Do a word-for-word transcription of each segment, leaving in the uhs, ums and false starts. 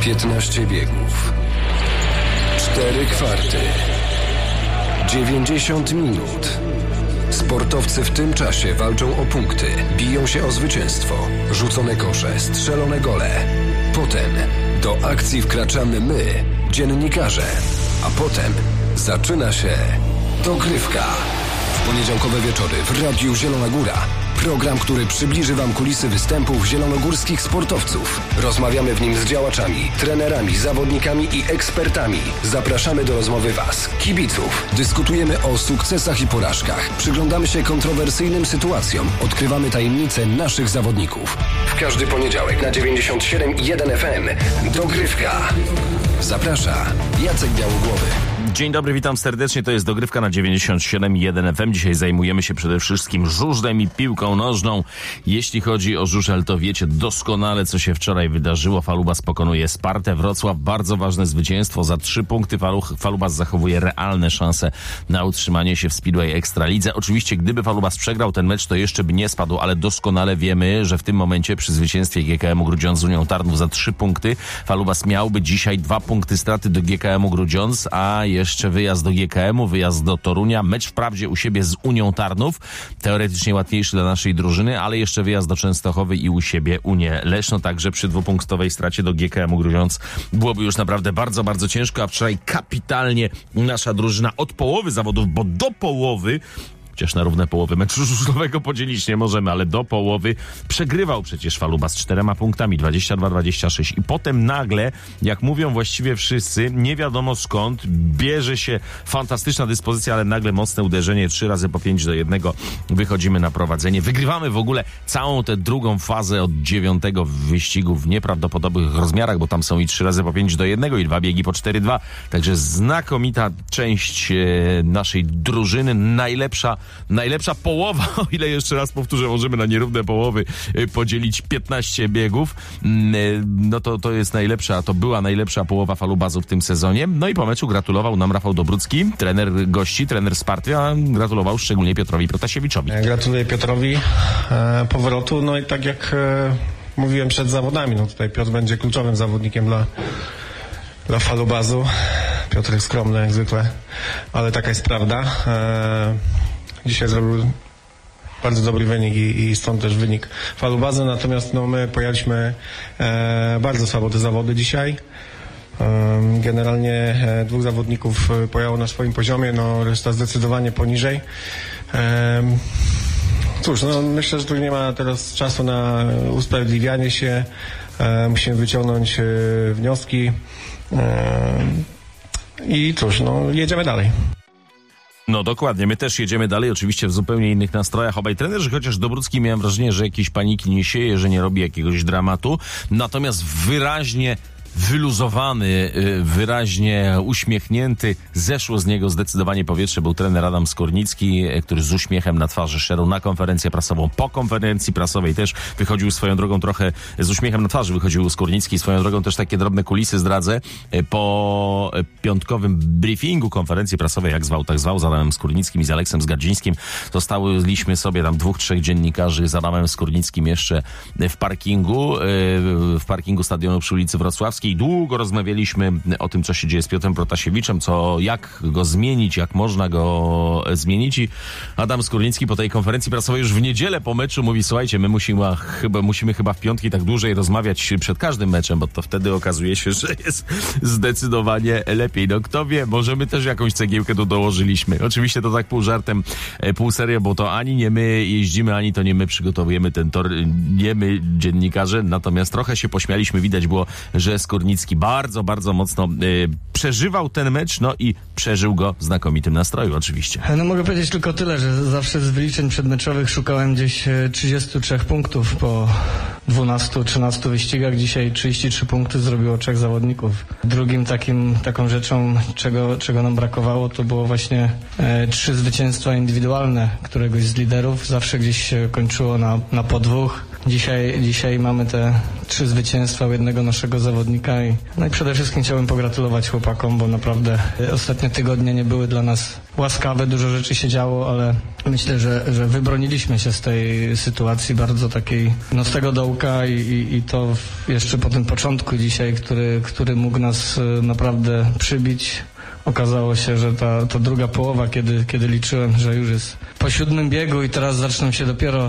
piętnaście biegów, cztery kwarty, dziewięćdziesiąt minut. Sportowcy w tym czasie walczą o punkty, biją się o zwycięstwo, rzucone kosze, strzelone gole. Potem do akcji wkraczamy my, dziennikarze, a potem zaczyna się dogrywka. W poniedziałkowe wieczory w Radiu Zielona Góra. Program, który przybliży Wam kulisy występów zielonogórskich sportowców. Rozmawiamy w nim z działaczami, trenerami, zawodnikami i ekspertami. Zapraszamy do rozmowy Was, kibiców. Dyskutujemy o sukcesach i porażkach. Przyglądamy się kontrowersyjnym sytuacjom. Odkrywamy tajemnice naszych zawodników. W każdy poniedziałek na dziewięćdziesiąt siedem i jeden F M. Dogrywka. Zaprasza Jacek Białogłowy. Dzień dobry, witam serdecznie. To jest Dogrywka na dziewięćdziesiąt siedem i jeden F M. Dzisiaj zajmujemy się przede wszystkim żużlem i piłką nożną. Jeśli chodzi o żużel, to wiecie doskonale, co się wczoraj wydarzyło. Falubas pokonuje Spartę Wrocław. Bardzo ważne zwycięstwo. Za trzy punkty Falubas zachowuje realne szanse na utrzymanie się w Speedway Ekstralidze. Oczywiście, gdyby Falubas przegrał ten mecz, to jeszcze by nie spadł, ale doskonale wiemy, że w tym momencie przy zwycięstwie G K M-u Grudziądz z Unią Tarnów za trzy punkty Falubas miałby dzisiaj dwa punkty straty do G K M-u Grudziądz, a jeszcze wyjazd do G K M-u, wyjazd do Torunia, mecz wprawdzie u siebie z Unią Tarnów, teoretycznie łatwiejszy dla naszej drużyny, ale jeszcze wyjazd do Częstochowy i u siebie Unię Leszno, także przy dwupunktowej stracie do G K M-u Grudziądz byłoby już naprawdę bardzo, bardzo ciężko, a wczoraj kapitalnie nasza drużyna od połowy zawodów, bo do połowy, chociaż na równe połowy meczu żużlowego podzielić nie możemy, ale do połowy przegrywał przecież Falubas z czterema punktami, dwadzieścia dwa dwadzieścia sześć. I potem nagle, jak mówią właściwie wszyscy, nie wiadomo skąd, bierze się fantastyczna dyspozycja, ale nagle mocne uderzenie, trzy razy po pięć do jednego wychodzimy na prowadzenie. Wygrywamy w ogóle całą tę drugą fazę od dziewiątego wyścigu w nieprawdopodobnych rozmiarach, bo tam są i trzy razy po pięć do jednego i dwa biegi po cztery dwa. Także znakomita część e, naszej drużyny, najlepsza Najlepsza połowa, o ile jeszcze raz powtórzę, możemy na nierówne połowy podzielić piętnaście biegów, no to to jest najlepsza, to była najlepsza połowa Falubazu w tym sezonie. No i po meczu gratulował nam Rafał Dobrucki, trener gości, trener Sparty, a gratulował szczególnie Piotrowi Protasiewiczowi. Gratuluję Piotrowi e, powrotu, no i tak jak e, mówiłem przed zawodami, no tutaj Piotr będzie kluczowym zawodnikiem dla, dla Falubazu. Piotr jest skromny jak zwykle, ale taka jest prawda. E, Dzisiaj zrobił bardzo dobry wynik i, i stąd też wynik Falubazu, natomiast no, my pojechaliśmy e, bardzo słabo te zawody dzisiaj. E, generalnie e, dwóch zawodników pojechało na swoim poziomie, no reszta zdecydowanie poniżej. E, cóż, no myślę, że tu nie ma teraz czasu na usprawiedliwianie się. E, musimy wyciągnąć e, wnioski e, i cóż, no jedziemy dalej. No dokładnie, my też jedziemy dalej, oczywiście w zupełnie innych nastrojach obaj trenerzy, chociaż Dobrucki miałem wrażenie, że jakiejś paniki nie sieje, że nie robi jakiegoś dramatu, natomiast wyraźnie wyluzowany, wyraźnie uśmiechnięty, zeszło z niego zdecydowanie powietrze, był trener Adam Skórnicki, który z uśmiechem na twarzy szedł na konferencję prasową. Po konferencji prasowej też wychodził swoją drogą trochę, z uśmiechem na twarzy wychodził Skórnicki, swoją drogą też takie drobne kulisy zdradzę. Po piątkowym briefingu konferencji prasowej, jak zwał, tak zwał, z Adamem Skórnickim i z Aleksem Zgardzińskim, zostałyśmy sobie tam dwóch, trzech dziennikarzy z Adamem Skórnickim jeszcze w parkingu, w parkingu stadionu przy ulicy Wrocławskiej. I długo rozmawialiśmy o tym, co się dzieje z Piotrem Protasiewiczem, co, jak go zmienić, jak można go zmienić. I Adam Skórnicki po tej konferencji prasowej już w niedzielę po meczu mówi: słuchajcie, my musimy chyba, musimy chyba w piątki tak dłużej rozmawiać przed każdym meczem, bo to wtedy okazuje się, że jest zdecydowanie lepiej. No kto wie, może my też jakąś cegiełkę tu dołożyliśmy. Oczywiście to tak pół żartem, pół serio, bo to ani nie my jeździmy, ani to nie my przygotowujemy ten tor, nie my dziennikarze, natomiast trochę się pośmialiśmy, widać było, że Skórnicki bardzo, bardzo mocno y, przeżywał ten mecz, no i przeżył go w znakomitym nastroju oczywiście. No mogę powiedzieć tylko tyle, że zawsze z wyliczeń przedmeczowych szukałem gdzieś trzydziestu trzech punktów po dwunastu trzynastu wyścigach. Dzisiaj trzydzieści trzy punkty zrobiło trzech zawodników. Drugim takim, taką rzeczą, czego, czego nam brakowało, to było właśnie e, trzy zwycięstwa indywidualne któregoś z liderów. Zawsze gdzieś się kończyło na, na po dwóch. Dzisiaj, dzisiaj mamy te trzy zwycięstwa u jednego naszego zawodnika i, no i przede wszystkim chciałbym pogratulować chłopakom, bo naprawdę ostatnie tygodnie nie były dla nas łaskawe, dużo rzeczy się działo, ale myślę, że, że wybroniliśmy się z tej sytuacji bardzo takiej, no z tego dołka i, i, i to jeszcze po tym początku dzisiaj, który, który mógł nas naprawdę przybić. Okazało się, że ta, ta druga połowa, kiedy, kiedy liczyłem, że już jest po siódmym biegu i teraz zaczną się dopiero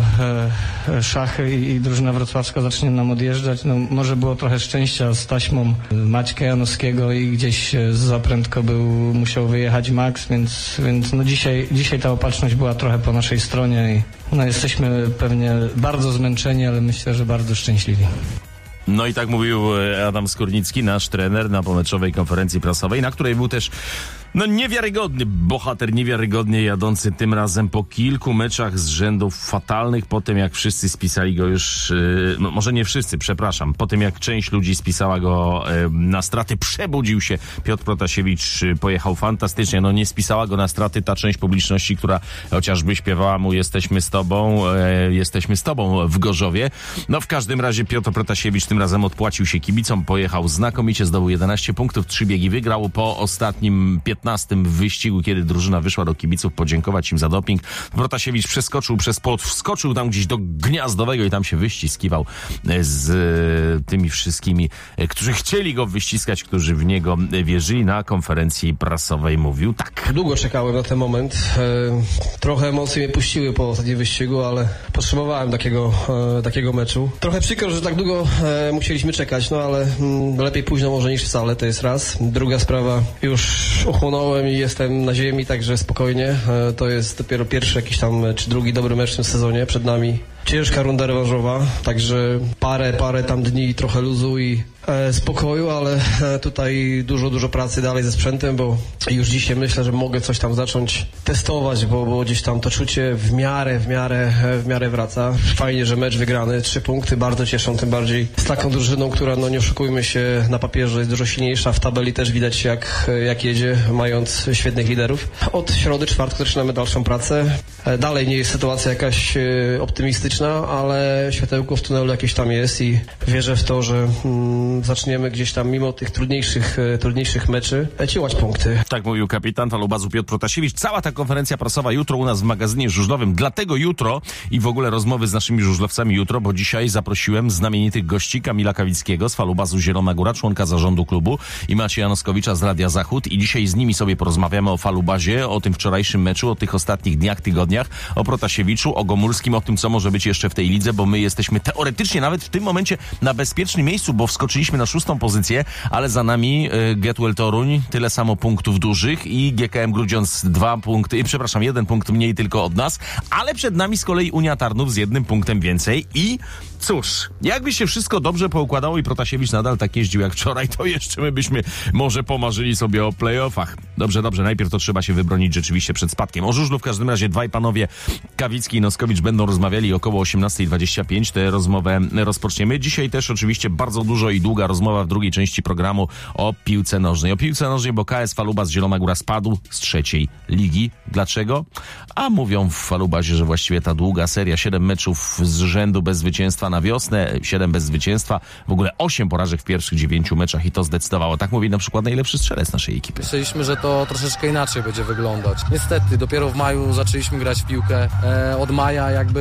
e, szachy i, i drużyna wrocławska zacznie nam odjeżdżać. No, może było trochę szczęścia z taśmą Maćka Janowskiego i gdzieś za prędko był, musiał wyjechać Max, więc, więc no dzisiaj, dzisiaj ta opatrzność była trochę po naszej stronie i no, jesteśmy pewnie bardzo zmęczeni, ale myślę, że bardzo szczęśliwi. No i tak mówił Adam Skórnicki, nasz trener, na pomeczowej konferencji prasowej, na której był też no niewiarygodny bohater, niewiarygodnie jadący tym razem po kilku meczach z rzędu fatalnych, po tym jak wszyscy spisali go już, yy, no może nie wszyscy, przepraszam, po tym jak część ludzi spisała go yy, na straty, przebudził się Piotr Protasiewicz, yy, pojechał fantastycznie, no nie spisała go na straty ta część publiczności, która chociażby śpiewała mu jesteśmy z tobą, yy, jesteśmy z tobą w Gorzowie. No w każdym razie Piotr Protasiewicz tym razem odpłacił się kibicom, pojechał znakomicie, zdobył jedenaście punktów, trzy biegi wygrał, po ostatnim piętnym w wyścigu, kiedy drużyna wyszła do kibiców podziękować im za doping. Protasiewicz przeskoczył przez płot, wskoczył tam gdzieś do Gniazdowego i tam się wyściskiwał z tymi wszystkimi, którzy chcieli go wyściskać, którzy w niego wierzyli. Na konferencji prasowej mówił tak. Długo czekałem na ten moment. E, trochę emocje mnie puściły po ostatnim wyścigu, ale potrzebowałem takiego, e, takiego meczu. Trochę przykro, że tak długo e, musieliśmy czekać, no ale mm, lepiej późno może niż wcale, to jest raz. Druga sprawa, już ochłonąłem i jestem na ziemi, także spokojnie. E, to jest dopiero pierwszy jakiś tam, czy drugi dobry mecz w tym sezonie. Przed nami ciężka runda rewanżowa, także parę, parę tam dni trochę luzu i e, spokoju, ale e, tutaj dużo, dużo pracy dalej ze sprzętem, bo już dzisiaj myślę, że mogę coś tam zacząć testować, bo, bo gdzieś tam to czucie w miarę, w miarę, w miarę wraca. Fajnie, że mecz wygrany, trzy punkty, bardzo cieszą, tym bardziej z taką drużyną, która, no nie oszukujmy się, na papierze jest dużo silniejsza, w tabeli też widać jak, jak jedzie, mając świetnych liderów. Od środy, czwartku zaczynamy dalszą pracę. E, dalej nie jest sytuacja jakaś e, optymistyczna, ale światełko w tunelu jakieś tam jest i wierzę w to, że mm, zaczniemy gdzieś tam mimo tych trudniejszych, e, trudniejszych meczy ciłać punkty. Tak mówił kapitan Falubazu Piotr Protasiewicz. Cała ta konferencja prasowa jutro u nas w magazynie żużlowym. Dlatego jutro i w ogóle rozmowy z naszymi żużlowcami jutro, bo dzisiaj zaprosiłem znamienitych gości Kamila Kawickiego z Falubazu Zielona Góra, członka zarządu klubu, i Macieja Janoskowicza z Radia Zachód, i dzisiaj z nimi sobie porozmawiamy o Falubazie, o tym wczorajszym meczu, o tych ostatnich dniach, tygodniach, o Protasiewiczu, o Gomulskim, o tym, co może być jeszcze w tej lidze, bo my jesteśmy teoretycznie nawet w tym momencie na bezpiecznym miejscu, bo wskoczyliśmy na szóstą pozycję, ale za nami y, Getwell Toruń, tyle samo punktów dużych, i G K M Grudziądz dwa punkty, przepraszam, jeden punkt mniej tylko od nas, ale przed nami z kolei Unia Tarnów z jednym punktem więcej i cóż, jakby się wszystko dobrze poukładało i Protasiewicz nadal tak jeździł jak wczoraj, to jeszcze my byśmy może pomarzyli sobie o play-offach. Dobrze, dobrze, najpierw to trzeba się wybronić rzeczywiście przed spadkiem. O żużlu w każdym razie dwaj panowie, Kawicki i Noskowicz, będą rozmawiali około osiemnasta dwadzieścia pięć. Tę rozmowę rozpoczniemy. Dzisiaj też oczywiście bardzo dużo i długa rozmowa w drugiej części programu o piłce nożnej. O piłce nożnej, bo K S Falubaz Zielona Góra spadł z trzeciej ligi. Dlaczego? A mówią w Falubazie, że właściwie ta długa seria, siedem meczów z rzędu bez zwycięstwa na wiosnę, siedem bez zwycięstwa, w ogóle osiem porażek w pierwszych dziewięciu meczach i to zdecydowało. Tak mówi na przykład najlepszy strzelec naszej ekipy. Myśleliśmy, że to troszeczkę inaczej będzie wyglądać. Niestety, dopiero w maju zaczęliśmy grać w piłkę. E, od maja jakby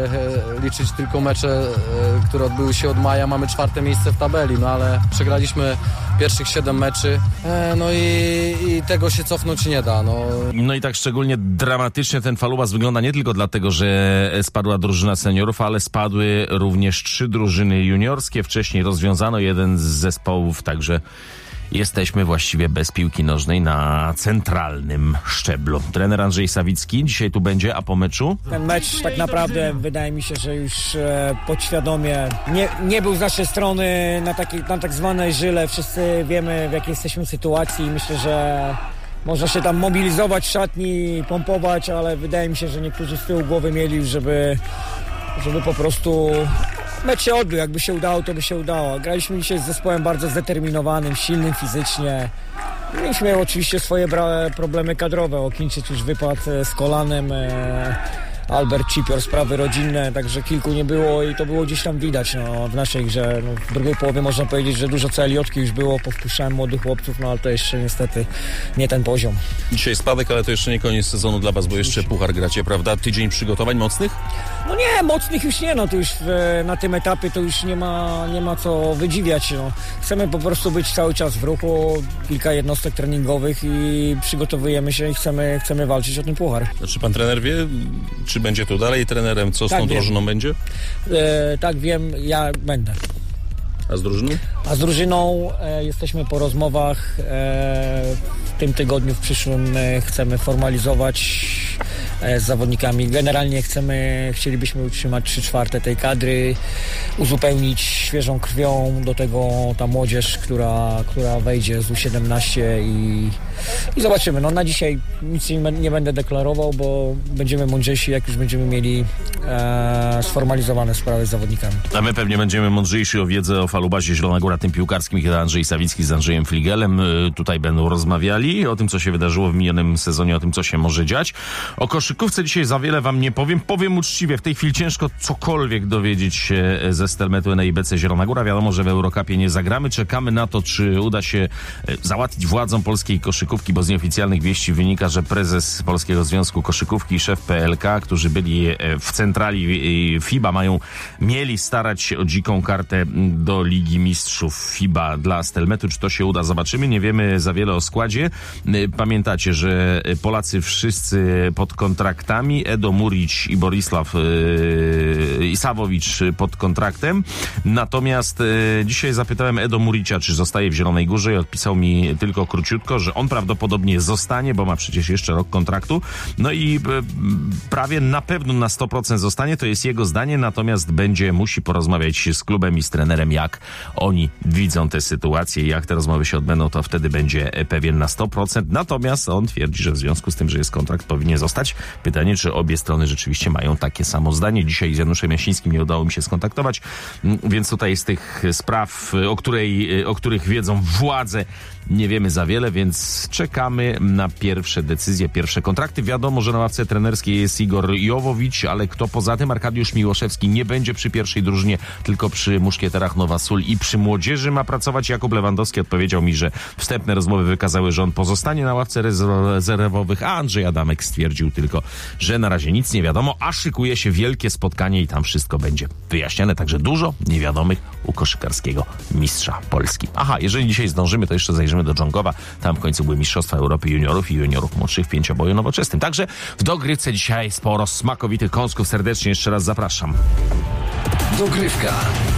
e, liczyć tylko mecze, e, które odbyły się od maja. Mamy czwarte miejsce w tabeli, no ale przegraliśmy pierwszych siedem meczy, e, no i, i tego się cofnąć nie da. No. no i tak szczególnie dramatycznie ten Falubaz wygląda nie tylko dlatego, że spadła drużyna seniorów, ale spadły również trzy drużyny juniorskie. Wcześniej rozwiązano jeden z zespołów, także jesteśmy właściwie bez piłki nożnej na centralnym szczeblu. Trener Andrzej Sawicki dzisiaj tu będzie, a po meczu? Ten mecz tak naprawdę wydaje mi się, że już e, podświadomie nie, nie był z naszej strony na, taki, na tak zwane żyle. Wszyscy wiemy, w jakiej jesteśmy sytuacji i myślę, że można się tam mobilizować w szatni, pompować, ale wydaje mi się, że niektórzy z tyłu głowy mieli już, żeby, żeby po prostu mecz się odbył. Jakby się udało, to by się udało. Graliśmy dzisiaj z zespołem bardzo zdeterminowanym, silnym fizycznie. Mieliśmy oczywiście swoje problemy kadrowe. Okińczyk już wypadł z kolanem. Albert Cipior, sprawy rodzinne, także kilku nie było i to było gdzieś tam widać no, w naszej grze. No, w drugiej połowie można powiedzieć, że dużo celiotki już było, powpuszczałem młodych chłopców, no ale to jeszcze niestety nie ten poziom. Dzisiaj spadek, ale to jeszcze nie koniec sezonu dla was, bo jeszcze puchar gracie, prawda? Tydzień przygotowań mocnych? No nie, mocnych już nie, no to już w, na tym etapie to już nie ma, nie ma co wydziwiać. No. Chcemy po prostu być cały czas w ruchu, kilka jednostek treningowych i przygotowujemy się i chcemy, chcemy walczyć o ten puchar. Czy pan trener wie, czy będzie tu dalej trenerem? Co z tak, tą wiem. drużyną będzie? E, tak wiem, ja będę. A z drużyną? A z drużyną e, jesteśmy po rozmowach. E, w tym tygodniu, w przyszłym e, chcemy formalizować e, z zawodnikami. Generalnie chcemy, chcielibyśmy utrzymać trzy czwarte tej kadry, uzupełnić świeżą krwią, do tego ta młodzież, która, która wejdzie z U siedemnaście i, i zobaczymy. No na dzisiaj nic nie, nie będę deklarował, bo będziemy mądrzejsi, jak już będziemy mieli e, sformalizowane sprawy z zawodnikami. A my pewnie będziemy mądrzejsi o wiedzę o falubazie Zielona Góra, tym piłkarskim, kiedy Andrzej Sawicki z Andrzejem Fligelem y, tutaj będą rozmawiali o tym, co się wydarzyło w minionym sezonie, o tym, co się może dziać. O koszykówce dzisiaj za wiele wam nie powiem. Powiem uczciwie, w tej chwili ciężko cokolwiek dowiedzieć się ze Stelmetu N I B C Zielona Góra. Wiadomo, że w Eurocupie nie zagramy. Czekamy na to, czy uda się załatwić władzom polskiej koszykówki, bo z nieoficjalnych wieści wynika, że prezes Polskiego Związku Koszykówki i szef P L K, którzy byli w centrali FIBA, mają, mieli starać się o dziką kartę do Ligi Mistrzów FIBA dla Stelmetu. Czy to się uda? Zobaczymy. Nie wiemy za wiele o składzie. Pamiętacie, że Polacy wszyscy pod kontraktami, Edo Murić i Borisław yy, Isawowicz pod kontraktem. Natomiast yy, dzisiaj zapytałem Edo Muricia, czy zostaje w Zielonej Górze i odpisał mi tylko króciutko, że on prawdopodobnie zostanie, bo ma przecież jeszcze rok kontraktu. No i yy, prawie na pewno na sto procent zostanie, to jest jego zdanie, natomiast będzie, musi porozmawiać z klubem i z trenerem, jak oni widzą tę sytuację i jak te rozmowy się odbędą, to wtedy będzie pewien na sto procent. Natomiast on twierdzi, że w związku z tym, że jest kontrakt, powinien zostać. Pytanie, czy obie strony rzeczywiście mają takie samo zdanie. Dzisiaj z Januszem Jasińskim nie udało mi się skontaktować, więc tutaj z tych spraw, o, której, o których wiedzą władze, nie wiemy za wiele, więc czekamy na pierwsze decyzje, pierwsze kontrakty. Wiadomo, że na ławce trenerskiej jest Igor Jowowicz, ale kto poza tym? Arkadiusz Miłoszewski nie będzie przy pierwszej drużynie, tylko przy muszkieterach Nowa Sól i przy młodzieży ma pracować. Jakub Lewandowski odpowiedział mi, że wstępne rozmowy wykazały, że on pozostanie na ławce rezerwowych, a Andrzej Adamek stwierdził tylko, że na razie nic nie wiadomo, a szykuje się wielkie spotkanie i tam wszystko będzie wyjaśniane. Także dużo niewiadomych u koszykarskiego mistrza Polski. Aha, jeżeli dzisiaj zdążymy, to jeszcze zajrzymy do Dżongowa. Tam w końcu były Mistrzostwa Europy juniorów i juniorów młodszych w pięcioboju nowoczesnym. Także w dogrywce dzisiaj sporo smakowitych kąsków. Serdecznie jeszcze raz zapraszam. Dogrywka.